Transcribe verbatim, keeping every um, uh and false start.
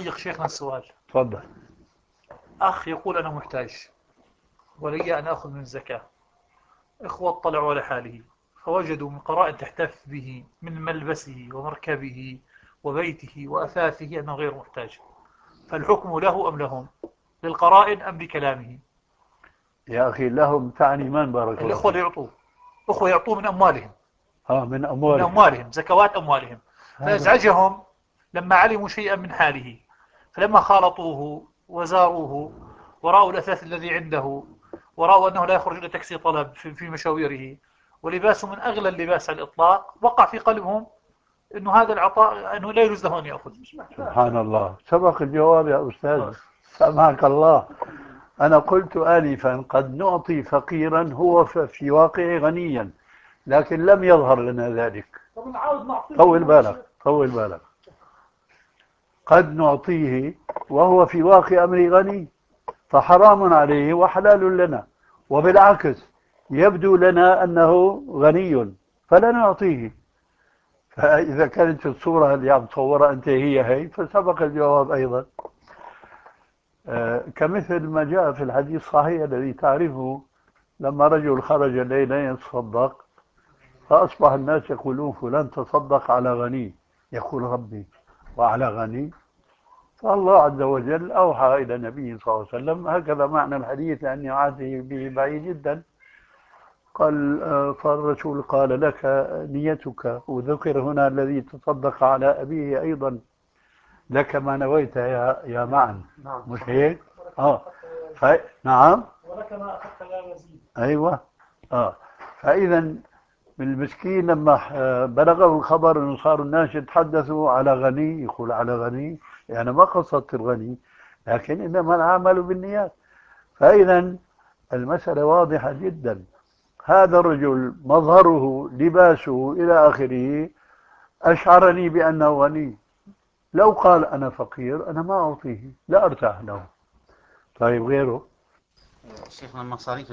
ضيق شيخنا السؤال. تفضل. أخ يقول أنا محتاج ولي أن أخذ من الزكاة. إخوة اطلعوا على حاله فوجدوا من قرائن تحتف به من ملبسه ومركبه وبيته وأثاثه أنه غير محتاج، فالحكم له أم لهم؟ للقرائن أم لكلامه؟ يا أخي لهم تعني من؟ بارك الله الإخوة اللي فيك. يعطوه، أخوة يعطوه من أموالهم، اه، من من أموالهم. أموالهم زكوات أموالهم، هذا فأزعجهم لما علموا شيئا من حاله، فلما خالطوه وزاروه ورأوا الأثاث الذي عنده ورأوا أنه لا يخرج إلى تكسي طلب في مشاويره ولباسه من أغلى اللباس على الإطلاق، وقع في قلبهم أنه هذا العطاء أنه لا يجوز له أن يأخذ. سبحان الله، سبق الجواب يا أستاذ، سامحك الله. أنا قلت آنفا قد نعطي فقيرا هو في واقع غنيا، لكن لم يظهر لنا ذلك. طول بالك طول بالك. قد نعطيه وهو في واقع أمر غني، فحرام عليه وحلال لنا، وبالعكس يبدو لنا أنه غني فلا نعطيه. فإذا كانت الصورة اللي عم تصورها أنت هي هي، فسبق الجواب أيضا. آه كمثل ما جاء في الحديث الصحيح الذي تعرفه، لما رجل خرج ليلا يتصدق فأصبح الناس يقولون فلان تصدق على غني، يقول ربي وعلى غني؟ فالله عز وجل أوحى إلى النبي صلى الله عليه وسلم هكذا معنى الحديث، لأني عهده به بعيد جدا. قال آه فالرسول قال لك نيتك، وذكر هنا الذي تصدق على أبيه أيضا، لك ما نويت يا يا معا، مش هيك؟ اه ف... نعم، ولك ما أخذت لا يزيد. أيوة. اه فإذا المسكين لما بلغه الخبر أنه صار الناس يتحدثوا على غني، يقول على غني، يعني ما قصدت الغني، لكن إنما العمل بالنيات. فإذا المسألة واضحة جدا. هذا الرجل مظهره لباسه إلى آخره أشعرني بأنه غني. لو قال أنا فقير أنا ما أعطيه، لا أرتاح له. طيب غيره؟ شيخنا المصاريف